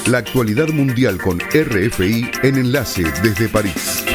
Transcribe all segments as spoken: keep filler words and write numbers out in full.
La actualidad mundial con R F I en Enlace desde París.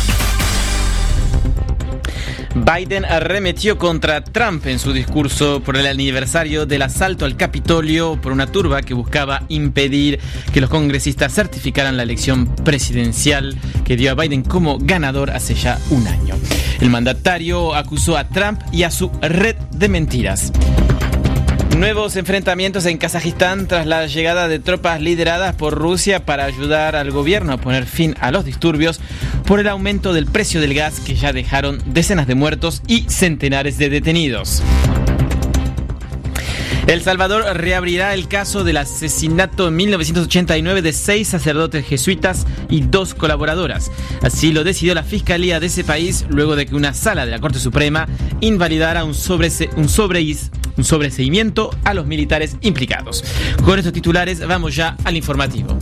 Biden arremetió contra Trump en su discurso por el aniversario del asalto al Capitolio por una turba que buscaba impedir que los congresistas certificaran la elección presidencial que dio a Biden como ganador hace ya un año. El mandatario acusó a Trump y a su red de mentiras. Nuevos enfrentamientos en Kazajistán tras la llegada de tropas lideradas por Rusia para ayudar al gobierno a poner fin a los disturbios por el aumento del precio del gas que ya dejaron decenas de muertos y centenares de detenidos. El Salvador reabrirá el caso del asesinato en mil novecientos ochenta y nueve de seis sacerdotes jesuitas y dos colaboradoras. Así lo decidió la Fiscalía de ese país luego de que una sala de la Corte Suprema invalidara un, sobrese, un, sobreis, un sobreseimiento a los militares implicados. Con estos titulares vamos ya al informativo.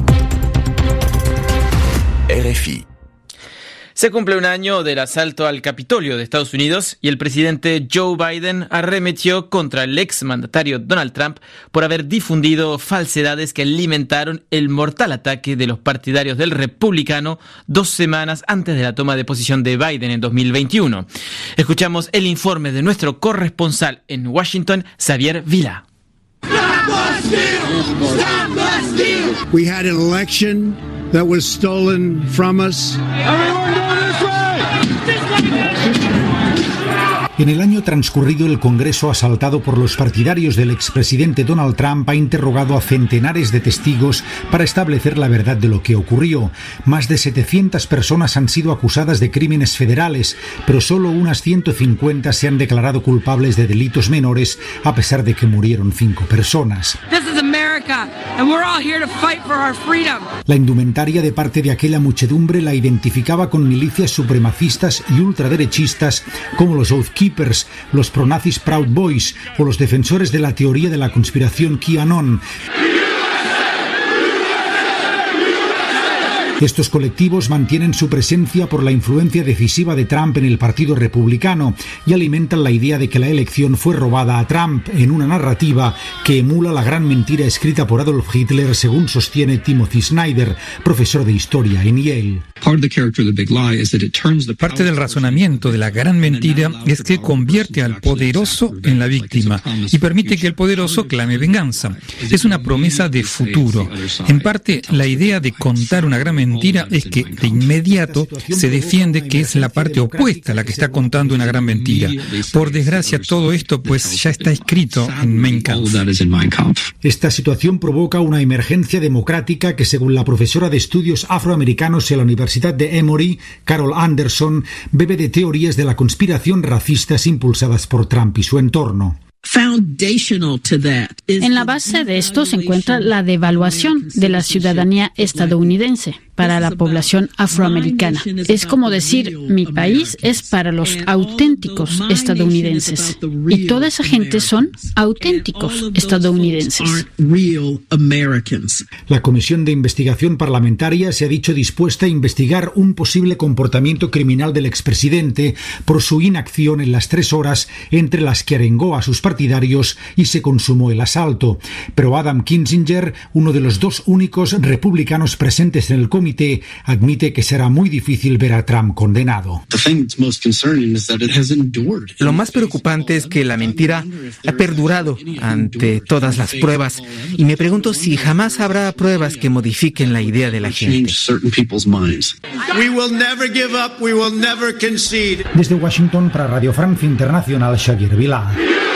R F I. Se cumple un año del asalto al Capitolio de Estados Unidos y el presidente Joe Biden arremetió contra el exmandatario Donald Trump por haber difundido falsedades que alimentaron el mortal ataque de los partidarios del republicano dos semanas antes de la toma de posición de Biden en dos mil veintiuno. Escuchamos el informe de nuestro corresponsal en Washington, Xavier Vila. We had an election that was stolen from us. En el año transcurrido, el Congreso, asaltado por los partidarios del expresidente Donald Trump, ha interrogado a centenares de testigos para establecer la verdad de lo que ocurrió. Más de setecientas personas han sido acusadas de crímenes federales, pero solo unas ciento cincuenta se han declarado culpables de delitos menores, a pesar de que murieron cinco personas. La indumentaria de parte de aquella muchedumbre la identificaba con milicias supremacistas y ultraderechistas como los Oath Keepers, los pronazis Proud Boys o los defensores de la teoría de la conspiración QAnon. Estos colectivos mantienen su presencia por la influencia decisiva de Trump en el Partido Republicano y alimentan la idea de que la elección fue robada a Trump en una narrativa que emula la gran mentira escrita por Adolf Hitler, según sostiene Timothy Snyder, profesor de historia en Yale. Parte del razonamiento de la gran mentira es que convierte al poderoso en la víctima y permite que el poderoso clame venganza. Es una promesa de futuro. En parte, la idea de contar una gran mentira mentira es que de inmediato se defiende que es la parte opuesta la que está contando una gran mentira. Por desgracia, todo esto pues ya está escrito en Mein Kampf. Esta situación provoca una emergencia democrática que, según la profesora de estudios afroamericanos en la Universidad de Emory, Carol Anderson, bebe de teorías de la conspiración racistas impulsadas por Trump y su entorno. En la base de esto se encuentra la devaluación de la ciudadanía estadounidense para la población afroamericana. Es como decir, mi país es para los auténticos estadounidenses. Y toda esa gente son auténticos estadounidenses. La Comisión de Investigación Parlamentaria se ha dicho dispuesta a investigar un posible comportamiento criminal del expresidente por su inacción en las tres horas entre las que arengó a sus partidarios y se consumó el asalto. Pero Adam Kinzinger, uno de los dos únicos republicanos presentes en el comité, admite que será muy difícil ver a Trump condenado. Lo más preocupante es que la mentira ha perdurado ante todas las pruebas y me pregunto si jamás habrá pruebas que modifiquen la idea de la gente. Desde Washington para Radio Francia Internacional, Xavier Vila.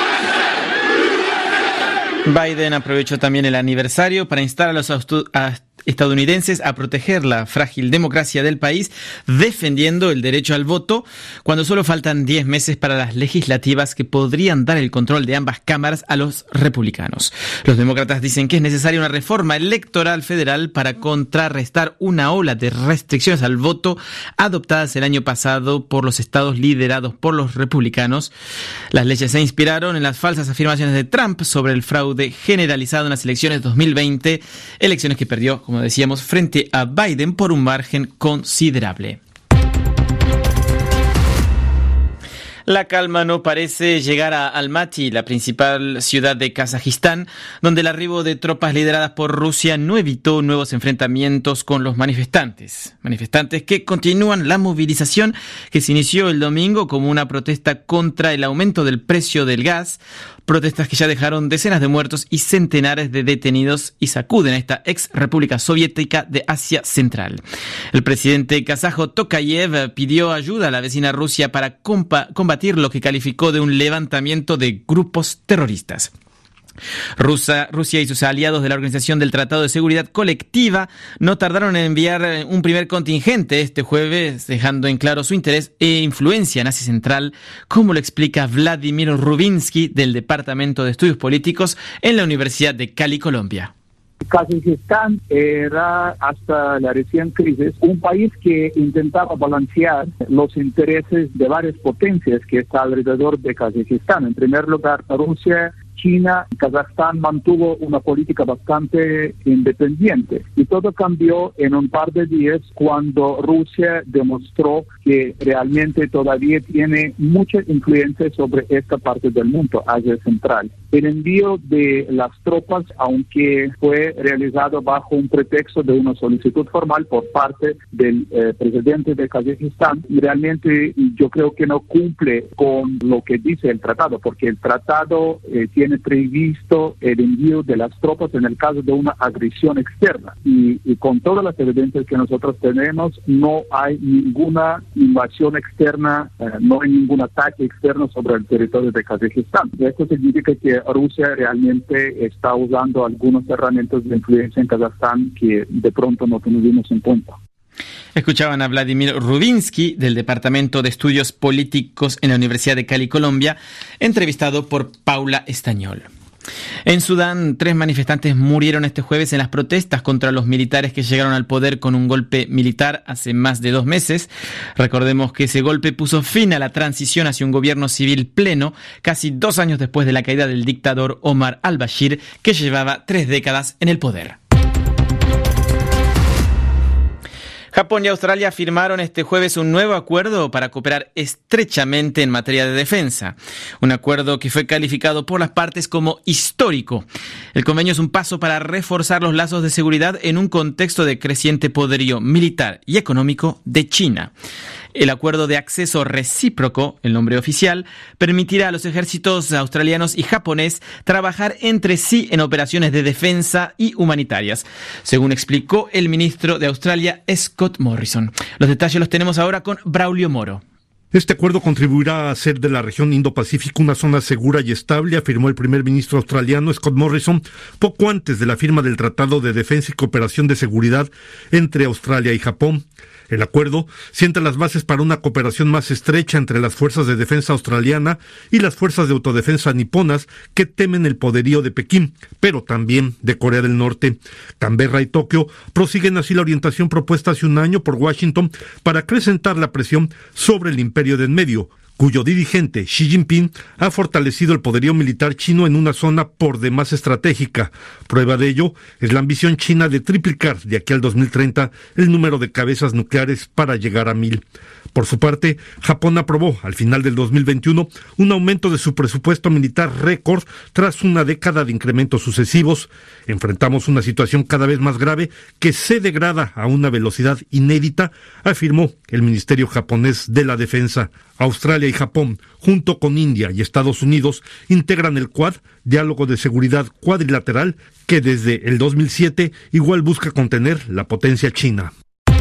Biden aprovechó también el aniversario para instar a los austu- a estadounidenses a proteger la frágil democracia del país, defendiendo el derecho al voto, cuando solo faltan diez meses para las legislativas que podrían dar el control de ambas cámaras a los republicanos. Los demócratas dicen que es necesaria una reforma electoral federal para contrarrestar una ola de restricciones al voto adoptadas el año pasado por los estados liderados por los republicanos. Las leyes se inspiraron en las falsas afirmaciones de Trump sobre el fraude generalizado en las elecciones dos mil veinte, elecciones que perdió, como decíamos, frente a Biden por un margen considerable. La calma no parece llegar a Almaty, la principal ciudad de Kazajistán, donde el arribo de tropas lideradas por Rusia no evitó nuevos enfrentamientos con los manifestantes. Manifestantes que continúan la movilización que se inició el domingo como una protesta contra el aumento del precio del gas, protestas que ya dejaron decenas de muertos y centenares de detenidos y sacuden a esta ex república soviética de Asia Central. El presidente kazajo Tokayev pidió ayuda a la vecina Rusia para compa- combatir lo que calificó de un levantamiento de grupos terroristas. Rusia, Rusia y sus aliados de la Organización del Tratado de Seguridad Colectiva no tardaron en enviar un primer contingente este jueves, dejando en claro su interés e influencia en Asia Central, como lo explica Vladimir Rubinsky del Departamento de Estudios Políticos en la Universidad de Cali, Colombia. Kazajistán era, hasta la recién crisis, un país que intentaba balancear los intereses de varias potencias que está alrededor de Kazajistán. En primer lugar, Rusia, China, Kazajstán mantuvo una política bastante independiente y todo cambió en un par de días cuando Rusia demostró que realmente todavía tiene mucha influencia sobre esta parte del mundo, Asia Central. El envío de las tropas, aunque fue realizado bajo un pretexto de una solicitud formal por parte del eh, presidente de Kazajistán, realmente yo creo que no cumple con lo que dice el tratado, porque el tratado eh, tiene previsto el envío de las tropas en el caso de una agresión externa. Y, y con todas las evidencias que nosotros tenemos, no hay ninguna invasión externa, eh, no hay ningún ataque externo sobre el territorio de Kazajistán. Esto significa que Rusia realmente está usando algunas herramientas de influencia en Kazajstán que de pronto no tuvimos en cuenta. Escuchaban a Vladimir Rubinsky del Departamento de Estudios Políticos en la Universidad de Cali, Colombia, entrevistado por Paula Estañol. En Sudán, tres manifestantes murieron este jueves en las protestas contra los militares que llegaron al poder con un golpe militar hace más de dos meses. Recordemos que ese golpe puso fin a la transición hacia un gobierno civil pleno, casi dos años después de la caída del dictador Omar al-Bashir, que llevaba tres décadas en el poder. Japón y Australia firmaron este jueves un nuevo acuerdo para cooperar estrechamente en materia de defensa. Un acuerdo que fue calificado por las partes como histórico. El convenio es un paso para reforzar los lazos de seguridad en un contexto de creciente poderío militar y económico de China. El acuerdo de acceso recíproco, el nombre oficial, permitirá a los ejércitos australianos y japonés trabajar entre sí en operaciones de defensa y humanitarias, según explicó el ministro de Australia, Scott Morrison. Los detalles los tenemos ahora con Braulio Moro. Este acuerdo contribuirá a hacer de la región Indo-Pacífico una zona segura y estable, afirmó el primer ministro australiano Scott Morrison poco antes de la firma del Tratado de Defensa y Cooperación de Seguridad entre Australia y Japón. El acuerdo sienta las bases para una cooperación más estrecha entre las fuerzas de defensa australiana y las fuerzas de autodefensa niponas que temen el poderío de Pekín, pero también de Corea del Norte. Canberra y Tokio prosiguen así la orientación propuesta hace un año por Washington para acrecentar la presión sobre el imperio de en medio, cuyo dirigente Xi Jinping ha fortalecido el poderío militar chino en una zona por demás estratégica. Prueba de ello es la ambición china de triplicar de aquí al dos mil treinta el número de cabezas nucleares para llegar a mil. Por su parte, Japón aprobó al final del dos mil veintiuno un aumento de su presupuesto militar récord tras una década de incrementos sucesivos. Enfrentamos una situación cada vez más grave que se degrada a una velocidad inédita, afirmó el Ministerio japonés de la Defensa. Australia y Japón, junto con India y Estados Unidos, integran el Quad, diálogo de seguridad cuadrilateral, que desde el dos mil siete igual busca contener la potencia china.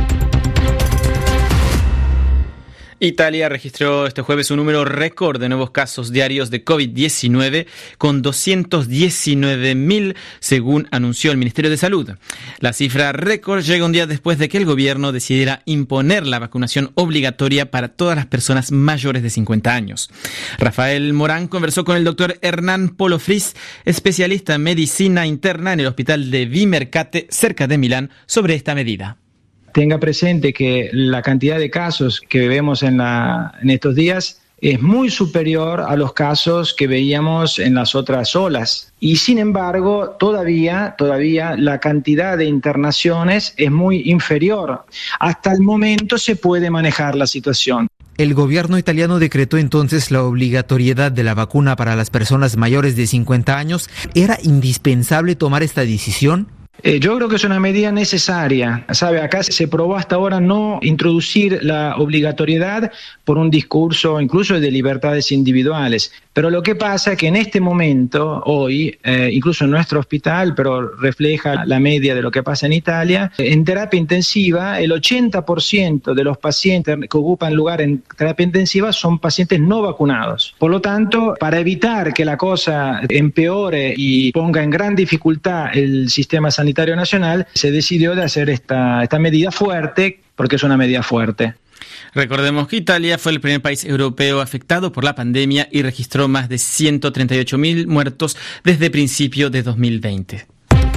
Italia registró este jueves un número récord de nuevos casos diarios de covid diecinueve con doscientos diecinueve mil, según anunció el Ministerio de Salud. La cifra récord llega un día después de que el gobierno decidiera imponer la vacunación obligatoria para todas las personas mayores de cincuenta años. Rafael Morán conversó con el doctor Hernán Polo Fris, especialista en medicina interna en el hospital de Vimercate, cerca de Milán, sobre esta medida. Tenga presente que la cantidad de casos que vemos en, la, en estos días es muy superior a los casos que veíamos en las otras olas. Y sin embargo, todavía, todavía la cantidad de internaciones es muy inferior. Hasta el momento se puede manejar la situación. El gobierno italiano decretó entonces la obligatoriedad de la vacuna para las personas mayores de cincuenta años. ¿Era indispensable tomar esta decisión? Eh, yo creo que es una medida necesaria. ¿Sabe? Acá se probó hasta ahora no introducir la obligatoriedad por un discurso incluso de libertades individuales. Pero lo que pasa es que en este momento, hoy, eh, incluso en nuestro hospital, pero refleja la media de lo que pasa en Italia, en terapia intensiva, el ochenta por ciento de los pacientes que ocupan lugar en terapia intensiva son pacientes no vacunados. Por lo tanto, para evitar que la cosa empeore y ponga en gran dificultad el sistema sanitario nacional, se decidió de hacer esta, esta medida fuerte, porque es una medida fuerte. Recordemos que Italia fue el primer país europeo afectado por la pandemia y registró más de ciento treinta y ocho mil muertos desde principio de dos mil veinte.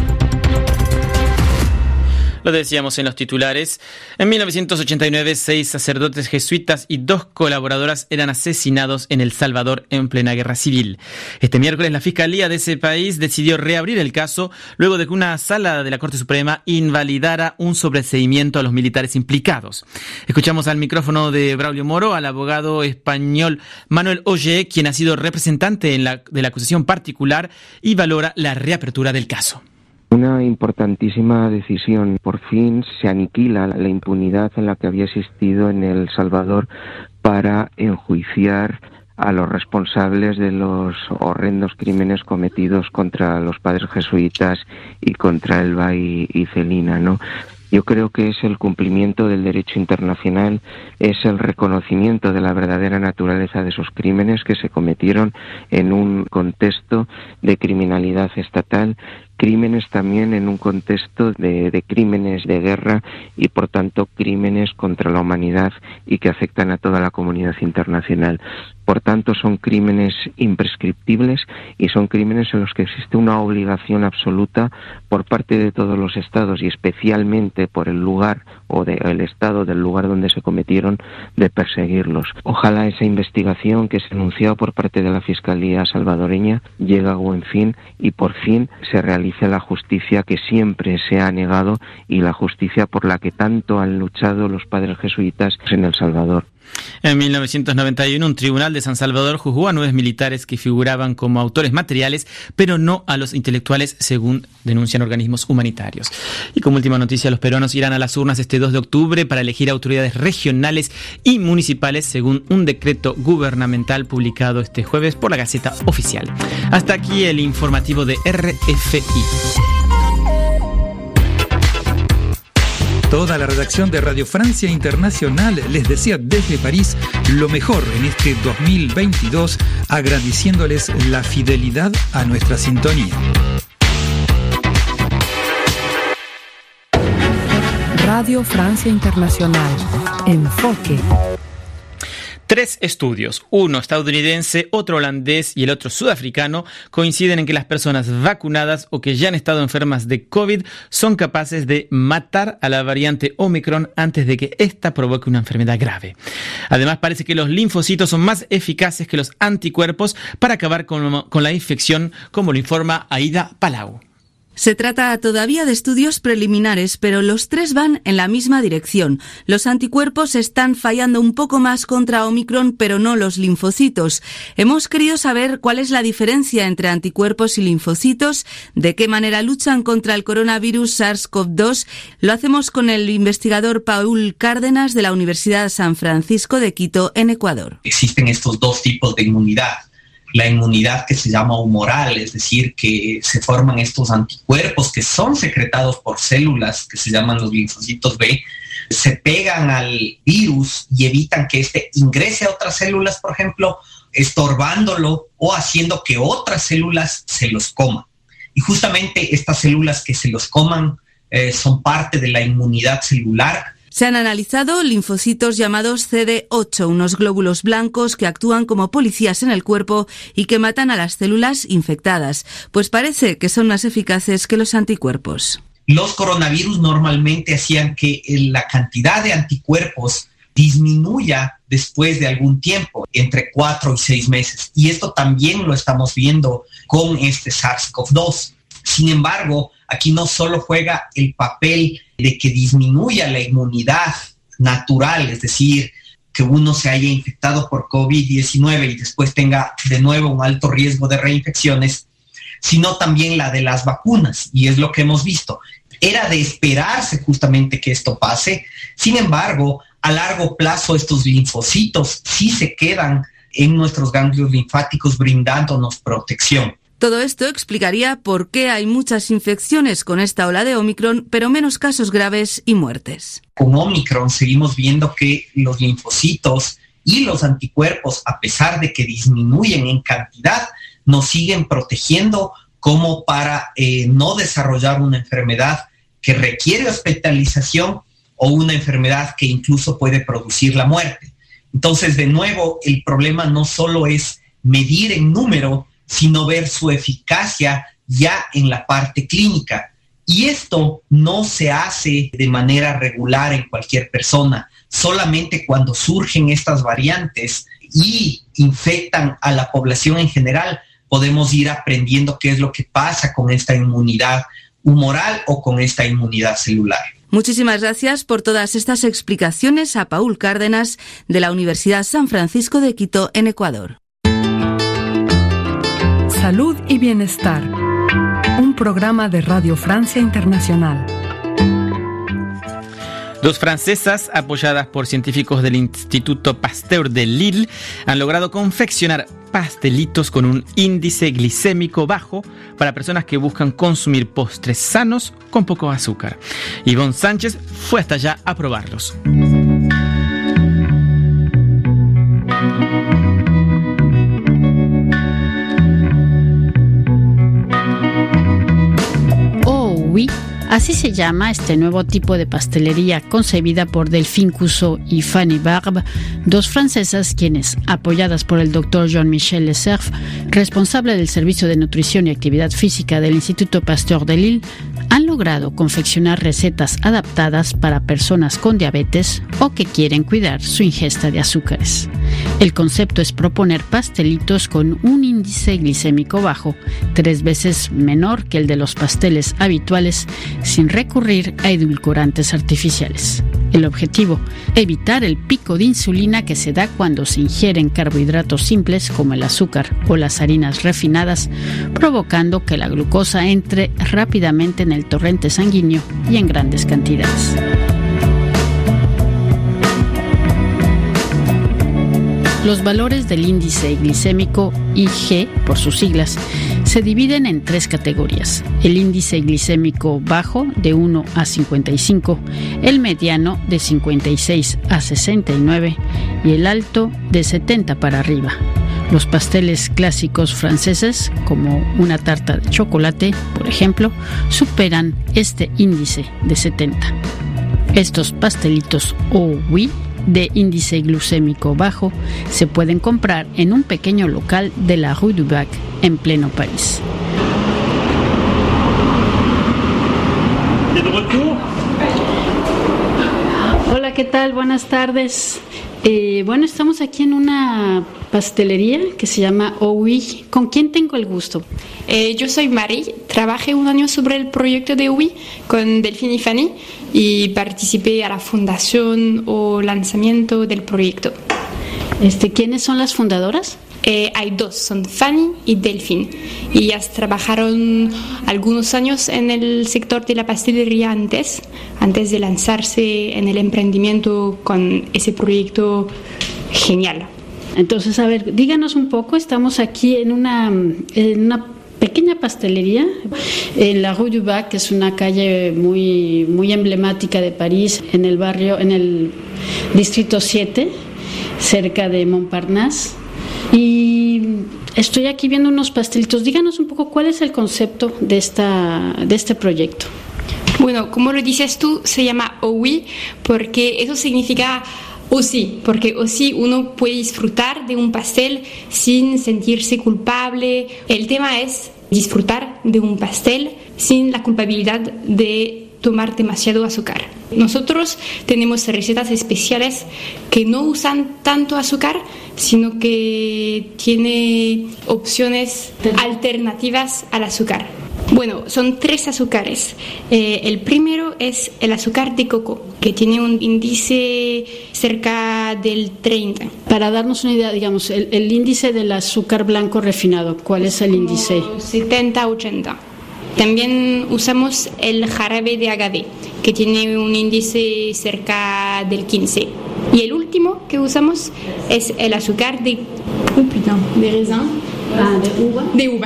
Lo decíamos en los titulares. En mil novecientos ochenta y nueve, seis sacerdotes jesuitas y dos colaboradoras eran asesinados en El Salvador en plena guerra civil. Este miércoles, la Fiscalía de ese país decidió reabrir el caso luego de que una sala de la Corte Suprema invalidara un sobreseimiento a los militares implicados. Escuchamos al micrófono de Braulio Moro al abogado español Manuel Ollé, quien ha sido representante en la, de la acusación particular y valora la reapertura del caso. Una importantísima decisión. Por fin se aniquila la impunidad en la que había existido en El Salvador para enjuiciar a los responsables de los horrendos crímenes cometidos contra los padres jesuitas y contra Elba y, y Celina, ¿no? Yo creo que es el cumplimiento del derecho internacional, es el reconocimiento de la verdadera naturaleza de esos crímenes que se cometieron en un contexto de criminalidad estatal, crímenes también en un contexto de, de crímenes de guerra y por tanto crímenes contra la humanidad y que afectan a toda la comunidad internacional. Por tanto, son crímenes imprescriptibles y son crímenes en los que existe una obligación absoluta por parte de todos los estados y especialmente por el lugar o de, el estado del lugar donde se cometieron de perseguirlos. Ojalá esa investigación que se anunció por parte de la Fiscalía salvadoreña llegue a buen fin y por fin se realice la justicia que siempre se ha negado y la justicia por la que tanto han luchado los padres jesuitas en El Salvador. En mil novecientos noventa y uno, un tribunal de San Salvador juzgó a nueve militares que figuraban como autores materiales, pero no a los intelectuales, según denuncian organismos humanitarios. Y como última noticia, los peruanos irán a las urnas este dos de octubre para elegir autoridades regionales y municipales, según un decreto gubernamental publicado este jueves por la Gaceta Oficial. Hasta aquí el informativo de R F I. Toda la redacción de Radio Francia Internacional les desea desde París lo mejor en este dos mil veintidós, agradeciéndoles la fidelidad a nuestra sintonía. Radio Francia Internacional. Enfoque. Tres estudios, uno estadounidense, otro holandés y el otro sudafricano, coinciden en que las personas vacunadas o que ya han estado enfermas de COVID son capaces de matar a la variante Omicron antes de que ésta provoque una enfermedad grave. Además, parece que los linfocitos son más eficaces que los anticuerpos para acabar con, con la infección, como lo informa Aida Palau. Se trata todavía de estudios preliminares, pero los tres van en la misma dirección. Los anticuerpos están fallando un poco más contra Omicron, pero no los linfocitos. Hemos querido saber cuál es la diferencia entre anticuerpos y linfocitos, de qué manera luchan contra el coronavirus SARS-CoV dos. Lo hacemos con el investigador Paul Cárdenas de la Universidad San Francisco de Quito, en Ecuador. Existen estos dos tipos de inmunidad. La inmunidad que se llama humoral, es decir, que se forman estos anticuerpos que son secretados por células que se llaman los linfocitos B, se pegan al virus y evitan que éste ingrese a otras células, por ejemplo, estorbándolo o haciendo que otras células se los coman. Y justamente estas células que se los coman eh, son parte de la inmunidad celular. Se han analizado linfocitos llamados C D ocho, unos glóbulos blancos que actúan como policías en el cuerpo y que matan a las células infectadas, pues parece que son más eficaces que los anticuerpos. Los coronavirus normalmente hacían que la cantidad de anticuerpos disminuya después de algún tiempo, entre cuatro y seis meses. Y esto también lo estamos viendo con este SARS-CoV dos. Sin embargo, aquí no solo juega el papel de que disminuya la inmunidad natural, es decir, que uno se haya infectado por COVID diecinueve y después tenga de nuevo un alto riesgo de reinfecciones, sino también la de las vacunas, y es lo que hemos visto. Era de esperarse justamente que esto pase. Sin embargo, a largo plazo estos linfocitos sí se quedan en nuestros ganglios linfáticos brindándonos protección. Todo esto explicaría por qué hay muchas infecciones con esta ola de Omicron, pero menos casos graves y muertes. Con Omicron seguimos viendo que los linfocitos y los anticuerpos, a pesar de que disminuyen en cantidad, nos siguen protegiendo como para eh, no desarrollar una enfermedad que requiere hospitalización o una enfermedad que incluso puede producir la muerte. Entonces, de nuevo, el problema no solo es medir en número, sino ver su eficacia ya en la parte clínica. Y esto no se hace de manera regular en cualquier persona. Solamente cuando surgen estas variantes y infectan a la población en general, podemos ir aprendiendo qué es lo que pasa con esta inmunidad humoral o con esta inmunidad celular. Muchísimas gracias por todas estas explicaciones a Paul Cárdenas de la Universidad San Francisco de Quito, en Ecuador. Salud y Bienestar, un programa de Radio Francia Internacional. Dos francesas, apoyadas por científicos del Instituto Pasteur de Lille, han logrado confeccionar pastelitos con un índice glicémico bajo para personas que buscan consumir postres sanos con poco azúcar. Ivonne Sánchez fue hasta allá a probarlos. Oh, oui. Así se llama este nuevo tipo de pastelería concebida por Delphine Cusseau y Fanny Barbe, dos francesas quienes, apoyadas por el doctor Jean-Michel Lecerf, responsable del Servicio de Nutrición y Actividad Física del Instituto Pasteur de Lille, han logrado confeccionar recetas adaptadas para personas con diabetes o que quieren cuidar su ingesta de azúcares. El concepto es proponer pastelitos con un índice glicémico bajo, tres veces menor que el de los pasteles habituales, sin recurrir a edulcorantes artificiales. El objetivo, evitar el pico de insulina que se da cuando se ingieren carbohidratos simples como el azúcar o las harinas refinadas, provocando que la glucosa entre rápidamente en el torrente sanguíneo y en grandes cantidades. Los valores del índice glicémico I G, por sus siglas, se dividen en tres categorías: el índice glicémico bajo de uno a cincuenta y cinco, el mediano de cincuenta y seis a sesenta y nueve y el alto de setenta para arriba. Los pasteles clásicos franceses, como una tarta de chocolate, por ejemplo, superan este índice de setenta. Estos pastelitos Oh Oui, de índice glucémico bajo, se pueden comprar en un pequeño local de la Rue du Bac, en pleno París. Hola, ¿qué tal? Buenas tardes. Eh, bueno, estamos aquí en una pastelería que se llama Oh Oui. ¿Con quién tengo el gusto? Eh, yo soy Mari, trabajé un año sobre el proyecto de Oh Oui con Delphine y Fanny y participé a la fundación o lanzamiento del proyecto. Este, ¿quiénes son las fundadoras? Eh, hay dos, son Fanny y Delphine. Y ellas trabajaron algunos años en el sector de la pastelería antes, antes de lanzarse en el emprendimiento con ese proyecto genial. Entonces, a ver, díganos un poco, estamos aquí en una, en una pequeña pastelería en la Rue du Bac, que es una calle muy, muy emblemática de París, en el barrio, en el distrito siete, cerca de Montparnasse. Y estoy aquí viendo unos pastelitos. Díganos un poco cuál es el concepto de, esta, de este proyecto. Bueno, como lo dices tú, se llama Oh Oui porque eso significa aussi, porque aussi uno puede disfrutar de un pastel sin sentirse culpable. El tema es disfrutar de un pastel sin la culpabilidad de tomar demasiado azúcar. Nosotros tenemos recetas especiales que no usan tanto azúcar, sino que tiene opciones alternativas al azúcar. Bueno, son tres azúcares. Eh, el primero es el azúcar de coco, que tiene un índice cerca del treinta. Para darnos una idea, digamos, el, el índice del azúcar blanco refinado, ¿cuál es el índice? setenta a ochenta. También usamos el jarabe de agave, que tiene un índice cerca del quince. Y el último que usamos es el azúcar de... Oh, putain, de raisin. Ah, de uva. De uva.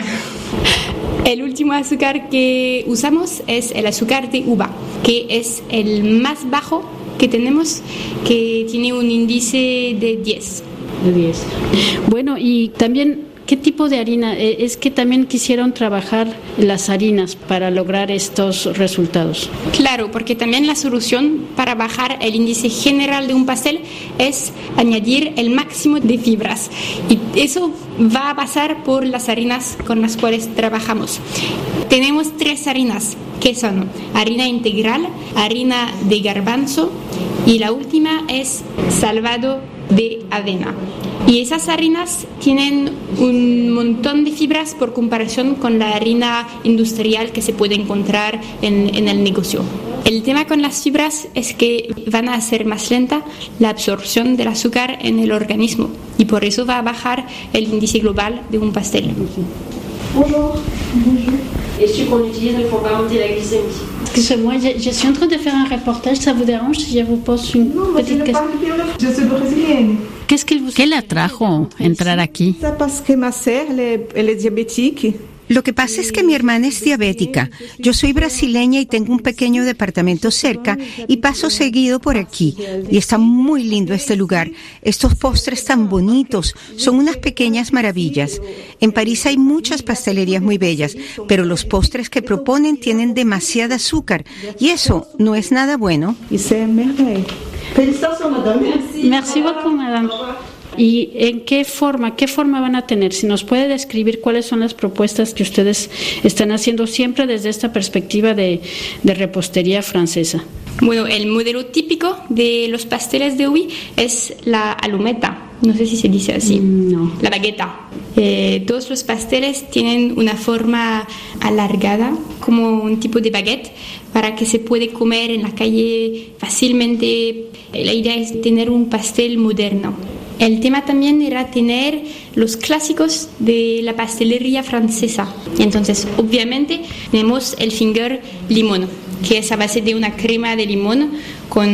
El último azúcar que usamos es el azúcar de uva, que es el más bajo que tenemos, que tiene un índice de diez. De diez. Bueno, y también, ¿qué tipo de harina? Es que también quisieron trabajar las harinas para lograr estos resultados. Claro, porque también la solución para bajar el índice general de un pastel es añadir el máximo de fibras. Y eso va a pasar por las harinas con las cuales trabajamos. Tenemos tres harinas, que son harina integral, harina de garbanzo y la última es salvado de avena. Y esas harinas tienen un montón de fibras por comparación con la harina industrial que se puede encontrar en, en el negocio. El tema con las fibras es que van a hacer más lenta la absorción del azúcar en el organismo y por eso va a bajar el índice global de un pastel. Bonjour. Bonjour. Et ce qu'on utilise pour pas monter la glycémie. Excusez-moi, je, je suis en train de faire un reportage, ¿ça vous dérange si je vous pose une non, petite question? Je suis brésilienne. ¿Qué la trajo entrar aquí? Parce que ma sœur, elle est diabétique. Lo que pasa es que mi hermana es diabética. Yo soy brasileña y tengo un pequeño departamento cerca y paso seguido por aquí. Y está muy lindo este lugar. Estos postres tan bonitos son unas pequeñas maravillas. En París hay muchas pastelerías muy bellas, pero los postres que proponen tienen demasiada azúcar y eso no es nada bueno. Merci beaucoup, madame. ¿Y en qué forma, qué forma van a tener? Si nos puede describir cuáles son las propuestas que ustedes están haciendo siempre desde esta perspectiva de, de repostería francesa. Bueno, el modelo típico de los pasteles de hoy es la alumeta. No sé si se dice así. No. La bagueta. Eh, todos los pasteles tienen una forma alargada, como un tipo de baguette, para que se puede comer en la calle fácilmente. La idea es tener un pastel moderno. El tema también era tener los clásicos de la pastelería francesa. Entonces, obviamente, tenemos el finger limón, que es a base de una crema de limón con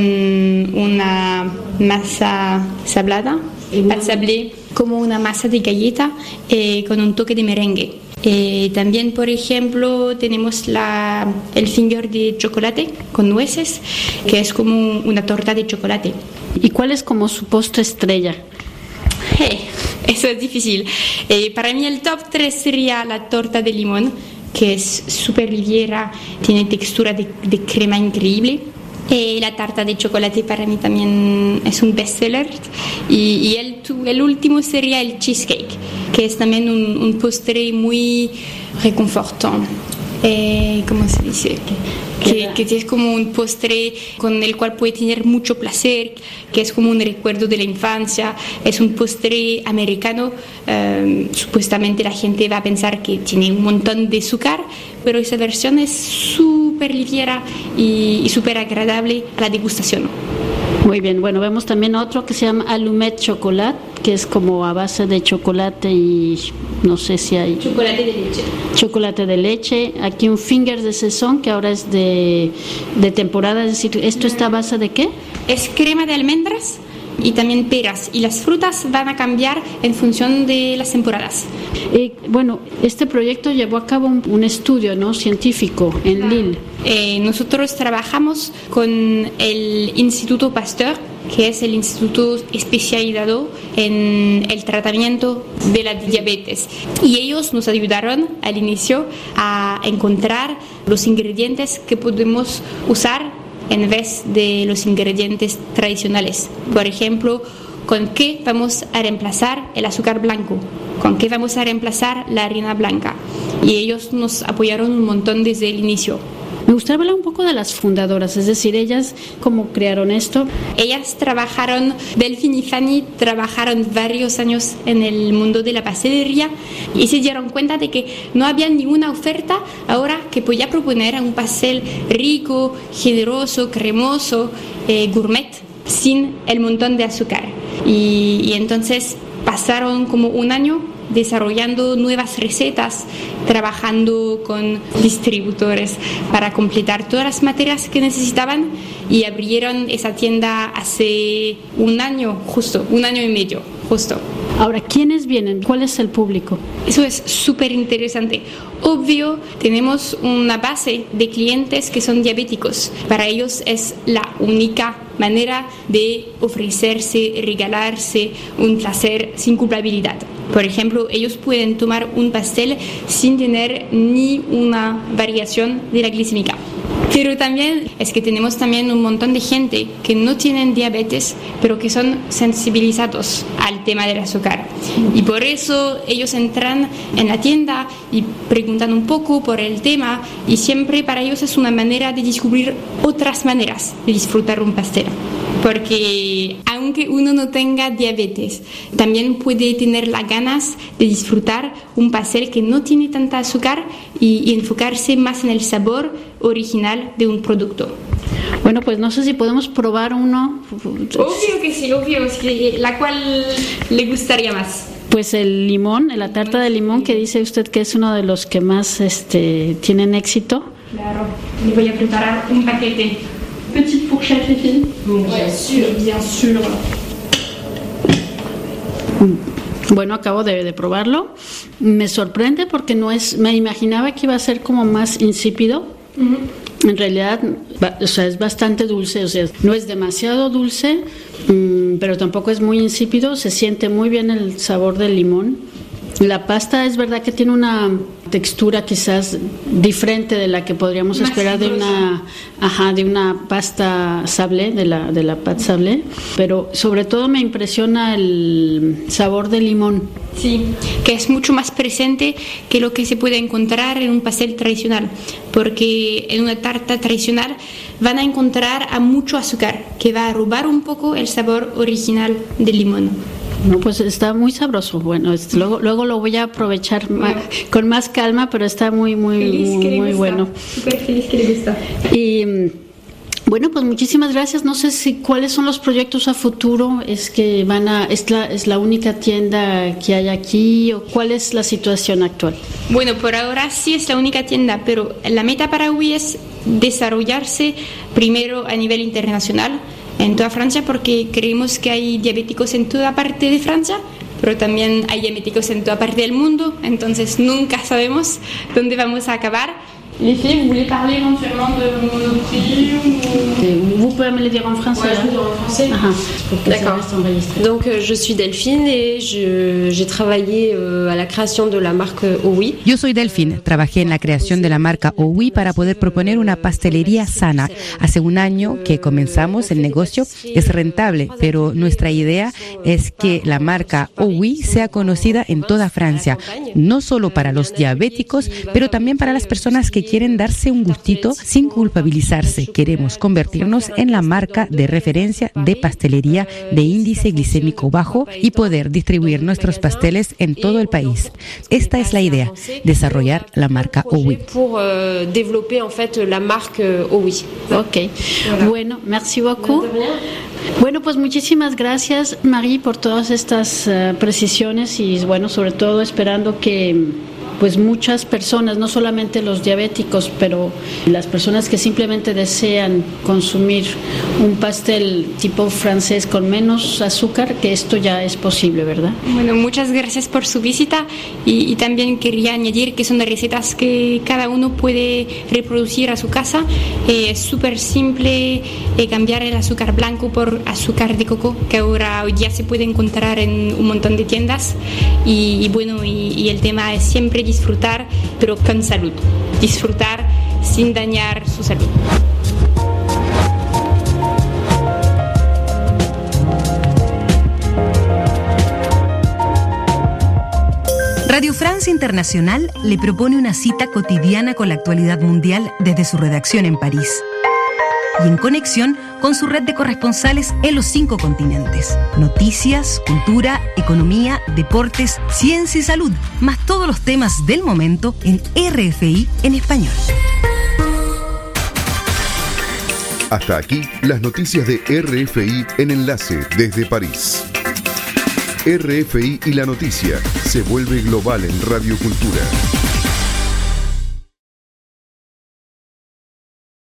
una masa sablada, pâte sablée, como una masa de galleta eh, con un toque de merengue. Eh, también, por ejemplo, tenemos la, el finger de chocolate con nueces, que es como una torta de chocolate. ¿Y cuál es como su postre estrella? Hey, eso es difícil. Eh, para mí el top tres sería la torta de limón, que es súper liviera, tiene textura de, de crema increíble. Eh, la tarta de chocolate para mí también es un bestseller. Y, y el, el último sería el cheesecake, que es también un, un postre muy reconfortante. Eh, ¿Cómo se dice? Que, que es como un postre con el cual puede tener mucho placer, que es como un recuerdo de la infancia. Es un postre americano. Eh, supuestamente la gente va a pensar que tiene un montón de azúcar, pero esa versión es súper ligera y, y súper agradable a la degustación. Muy bien, bueno, vemos también otro que se llama Allumette Chocolat, que es como a base de chocolate y no sé si hay... Chocolate de leche. Chocolate de leche. Aquí un finger de saison, que ahora es de, de temporada, es decir, ¿esto está a base de qué? Es crema de almendras y también peras, y las frutas van a cambiar en función de las temporadas. Eh, bueno, este proyecto llevó a cabo un, un estudio, ¿no?, científico en Lille. Eh, nosotros trabajamos con el Instituto Pasteur, que es el instituto especializado en el tratamiento de la diabetes. Y ellos nos ayudaron al inicio a encontrar los ingredientes que podemos usar en vez de los ingredientes tradicionales. Por ejemplo, ¿con qué vamos a reemplazar el azúcar blanco? ¿Con qué vamos a reemplazar la harina blanca? Y ellos nos apoyaron un montón desde el inicio. Me gustaría hablar un poco de las fundadoras, es decir, ellas, ¿cómo crearon esto? Ellas trabajaron, Delphine y Fanny trabajaron varios años en el mundo de la pastelería y se dieron cuenta de que no había ninguna oferta ahora que podía proponer un pastel rico, generoso, cremoso, eh, gourmet, sin el montón de azúcar. Y, y entonces pasaron como un año desarrollando nuevas recetas, trabajando con distribuidores para completar todas las materias que necesitaban y abrieron esa tienda hace un año, justo, un año y medio, justo. Ahora, ¿quiénes vienen? ¿Cuál es el público? Eso es súper interesante. Obvio, tenemos una base de clientes que son diabéticos. Para ellos es la única manera de ofrecerse, regalarse un placer sin culpabilidad. Por ejemplo, ellos pueden tomar un pastel sin tener ni una variación de la glicémica. Pero también es que tenemos también un montón de gente que no tienen diabetes, pero que son sensibilizados al tema del azúcar. Y por eso ellos entran en la tienda y preguntan un poco por el tema y siempre para ellos es una manera de descubrir otras maneras de disfrutar un pastel. Porque aunque uno no tenga diabetes, también puede tener las ganas de disfrutar un pastel que no tiene tanta azúcar y, y enfocarse más en el sabor original de un producto. Bueno, pues no sé si podemos probar uno. Obvio que sí, obvio, sí, la cual le gustaría más. Pues el limón, la tarta de limón, que dice usted que es uno de los que más este, tienen éxito. Claro, le voy a preparar un paquete. Petite fourchette, les filles? Bien sûr, bien sûr. Bueno, acabo de, de probarlo. Me sorprende porque no es, me imaginaba que iba a ser como más insípido. Uh-huh. En realidad, o sea, es bastante dulce, o sea, no es demasiado dulce, mmm, pero tampoco es muy insípido. Se siente muy bien el sabor del limón. La pasta es verdad que tiene una textura quizás diferente de la que podríamos más esperar de una, ajá, de una pasta sablé, de la de la pâte sablé, pero sobre todo me impresiona el sabor del limón. Sí, que es mucho más presente que lo que se puede encontrar en un pastel tradicional, porque en una tarta tradicional van a encontrar a mucho azúcar, que va a robar un poco el sabor original del limón. No, pues está muy sabroso. Bueno, es, luego, luego lo voy a aprovechar ma, con más calma, pero está muy, muy, feliz muy, muy bueno. Súper feliz que le gusta. Y bueno, pues muchísimas gracias. No sé si cuáles son los proyectos a futuro. Es que van a, es la, es la única tienda que hay aquí, o cuál es la situación actual. Bueno, por ahora sí es la única tienda, pero la meta para Uy es desarrollarse primero a nivel internacional en toda Francia, porque creemos que hay diabéticos en toda parte de Francia, pero también hay diabéticos en toda parte del mundo, entonces nunca sabemos dónde vamos a acabar. Les filles, vous voulez parler éventuellement de Monoprix ou... Vous pouvez me le dire en français. Ouais, je vais dire en français. Aha, d'accord. Donc euh, je suis Delphine et je, j'ai travaillé euh, à la création de la marque Owi. Yo soy Delphine, trabajé en la creación de la marca Owi para poder proponer una pastelería sana. Hace un año que comenzamos el negocio, es rentable, pero nuestra idea es que la marca Owi sea conocida en toda Francia, no solo para los diabéticos, pero también para las personas que quieren darse un gustito sin culpabilizarse. Queremos convertirnos en la marca de referencia de pastelería de índice glicémico bajo y poder distribuir nuestros pasteles en todo el país. Esta es la idea, desarrollar la marca Owi. Ok, bueno, merci beaucoup. Bueno, pues muchísimas gracias, Marie, por todas estas uh, precisiones y, bueno, sobre todo esperando que pues muchas personas, no solamente los diabéticos, pero las personas que simplemente desean consumir un pastel tipo francés con menos azúcar, que esto ya es posible, ¿verdad? Bueno, muchas gracias por su visita y, y también quería añadir que son recetas que cada uno puede reproducir a su casa. Eh, es súper simple eh, cambiar el azúcar blanco por azúcar de coco, que ahora hoy día se puede encontrar en un montón de tiendas y, y bueno, y, y el tema es siempre disfrutar, pero con salud. Disfrutar sin dañar su salud. Radio Francia Internacional le propone una cita cotidiana con la actualidad mundial desde su redacción en París y en conexión con su red de corresponsales en los cinco continentes. Noticias, cultura, economía, deportes, ciencia y salud, más todos los temas del momento en R F I en español. Hasta aquí las noticias de R F I en Enlace desde París. R F I y la noticia se vuelve global en Radio Cultura.